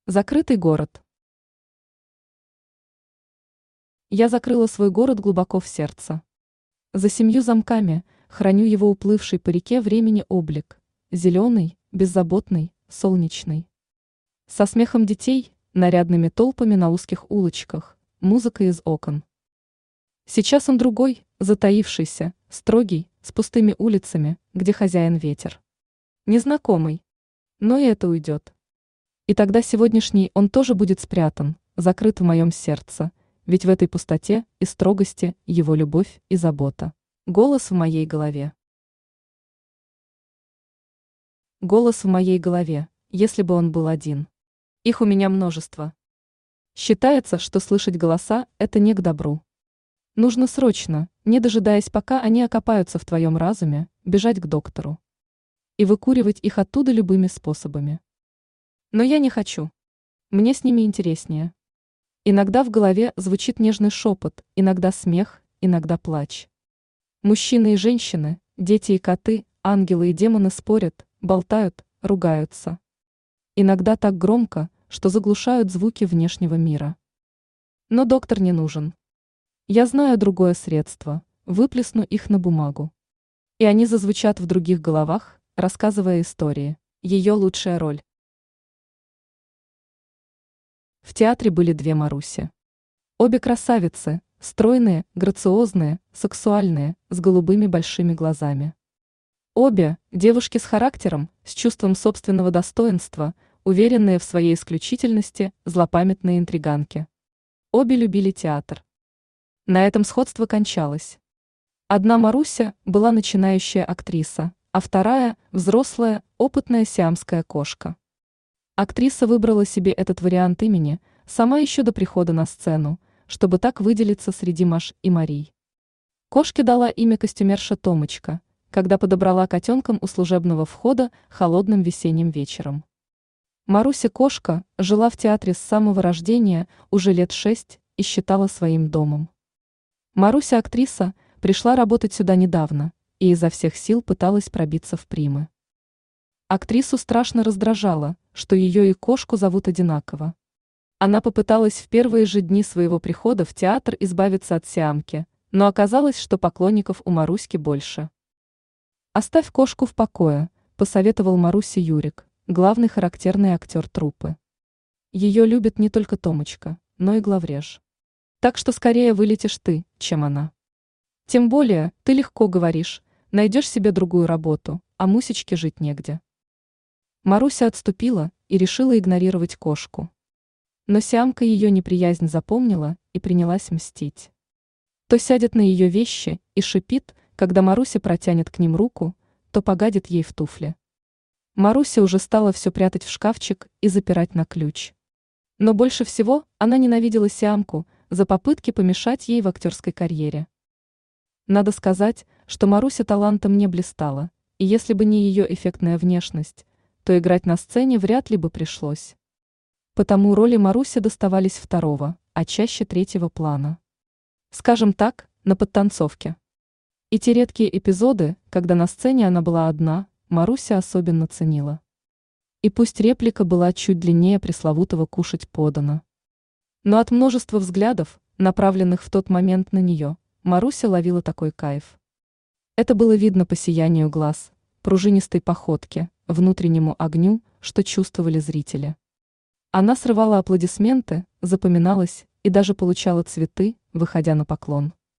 Закрытый город. Я закрыла свой город глубоко в сердце. За 7 замками храню его уплывший по реке времени облик. Зеленый, беззаботный, солнечный. Со смехом детей, нарядными толпами на узких улочках, музыкой из окон. Сейчас он другой, затаившийся, строгий, с пустыми улицами, где хозяин ветер. Незнакомый. Но и это уйдет. И тогда сегодняшний он тоже будет спрятан, закрыт в моем сердце, ведь в этой пустоте и строгости его любовь и забота. Голос в моей голове. Голос в моей голове, если бы он был один. Их у меня множество. Считается, что слышать голоса – это не к добру. Нужно срочно, не дожидаясь, пока они окопаются в твоем разуме, бежать к доктору. И выкуривать их оттуда любыми способами. Но я не хочу. Мне с ними интереснее. Иногда в голове звучит нежный шепот, иногда смех, иногда плач. Мужчины и женщины, дети и коты, ангелы и демоны спорят, болтают, ругаются. Иногда так громко, что заглушают звуки внешнего мира. Но доктор не нужен. Я знаю другое средство, выплесну их на бумагу. И они зазвучат в других головах, рассказывая истории. Ее лучшая роль. В театре были две Маруси. Обе красавицы, стройные, грациозные, сексуальные, с голубыми большими глазами. Обе девушки с характером, с чувством собственного достоинства, уверенные в своей исключительности, злопамятные интриганки. Обе любили театр. На этом сходство кончалось. Одна Маруся была начинающая актриса, а вторая – взрослая, опытная сиамская кошка. Актриса выбрала себе этот вариант имени, сама еще до прихода на сцену, чтобы так выделиться среди Маш и Марий. Кошке дала имя костюмерша Томочка, когда подобрала котенком у служебного входа холодным весенним вечером. Маруся-кошка жила в театре с самого рождения уже лет 6 и считала своим домом. Маруся-актриса пришла работать сюда недавно и изо всех сил пыталась пробиться в примы. Актрису страшно раздражало, что ее и кошку зовут одинаково. Она попыталась в первые же дни своего прихода в театр избавиться от сиамки, но оказалось, что поклонников у Маруськи больше. «Оставь кошку в покое», – посоветовал Марусе Юрик, главный характерный актер труппы. Ее любит не только Томочка, но и главреж. Так что скорее вылетишь ты, чем она. Тем более, ты легко говоришь, найдешь себе другую работу, а Мусечке жить негде. Маруся отступила и решила игнорировать кошку. Но сиамка ее неприязнь запомнила и принялась мстить. То сядет на ее вещи и шипит, когда Маруся протянет к ним руку, то погадит ей в туфли. Маруся уже стала все прятать в шкафчик и запирать на ключ. Но больше всего она ненавидела сиамку за попытки помешать ей в актерской карьере. Надо сказать, что Маруся талантом не блистала, и если бы не ее эффектная внешность, то играть на сцене вряд ли бы пришлось. Потому роли Маруси доставались второго, а чаще третьего плана. Скажем так, на подтанцовке. И те редкие эпизоды, когда на сцене она была одна, Маруся особенно ценила. И пусть реплика была чуть длиннее пресловутого «кушать подано». Но от множества взглядов, направленных в тот момент на нее, Маруся ловила такой кайф. Это было видно по сиянию глаз, пружинистой походке, внутреннему огню, что чувствовали зрители. Она срывала аплодисменты, запоминалась и даже получала цветы, выходя на поклон.